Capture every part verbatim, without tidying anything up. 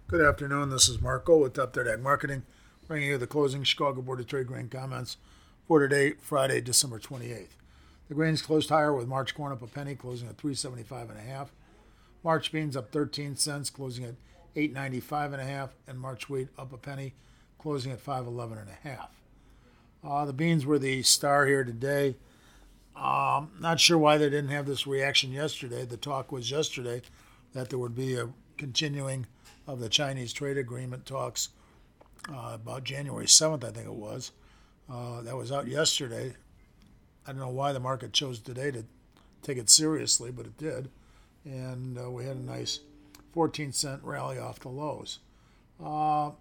Good afternoon. This is Marco with Update Ag Marketing, bringing you the closing Chicago Board of Trade grain comments for today, Friday, December twenty-eighth. The grains closed higher with March corn up a penny, closing at three seventy-five and a half. March beans up thirteen cents, closing at eight ninety-five and a half, and March wheat up a penny, closing at five eleven and a half. Uh, the beans were the star here today. Um, not sure why they didn't have this reaction yesterday. The talk was yesterday that there would be a continuing of the Chinese trade agreement talks uh, about January seventh, I think it was. Uh, that was out yesterday. I don't know why the market chose today to take it seriously, but it did. And uh, we had a nice fourteen cent rally off the lows. Uh,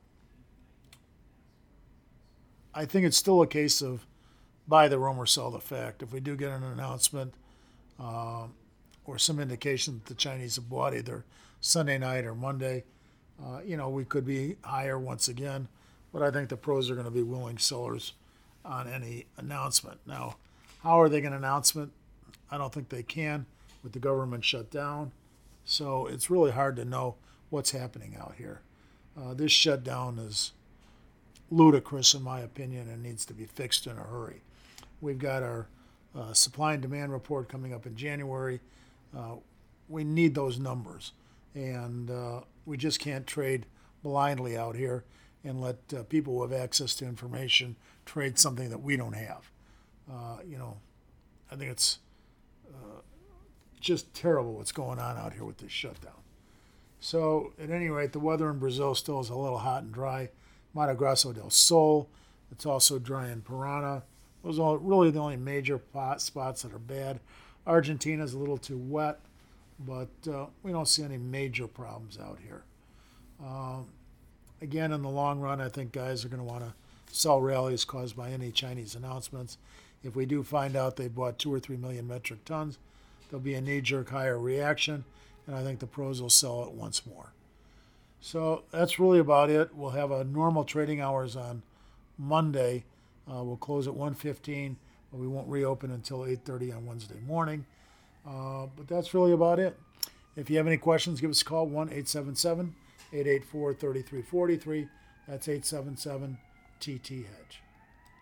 I think it's still a case of buy the rumor, sell the fact. If we do get an announcement uh, or some indication that the Chinese have bought either Sunday night or Monday, uh, you know, we could be higher once again. But I think the pros are going to be willing sellers on any announcement. Now, how are they going to announce it? I don't think they can with the government shut down. So it's really hard to know what's happening out here. Uh, this shutdown is ludicrous, in my opinion, and needs to be fixed in a hurry. We've got our uh, supply and demand report coming up in January. Uh, we need those numbers, and uh, we just can't trade blindly out here and let uh, people who have access to information trade something that we don't have. Uh, you know, I think it's uh, just terrible what's going on out here with this shutdown. So, at any rate, the weather in Brazil still is a little hot and dry. Mato Grosso del Sul, it's also dry in Parana. Those are really the only major pot spots that are bad. Argentina's a little too wet, but uh, we don't see any major problems out here. Um, again, in the long run, I think guys are going to want to sell rallies caused by any Chinese announcements. If we do find out they bought two or three million metric tons, there'll be a knee-jerk higher reaction, and I think the pros will sell it once more. So that's really about it. We'll have a normal trading hours on Monday. Uh, we'll close at one fifteen, but we won't reopen until eight thirty on Wednesday morning. Uh, but that's really about it. If you have any questions, give us a call, one eight seven seven, eight eight four, three three four three. That's eight seven seven T T Hedge.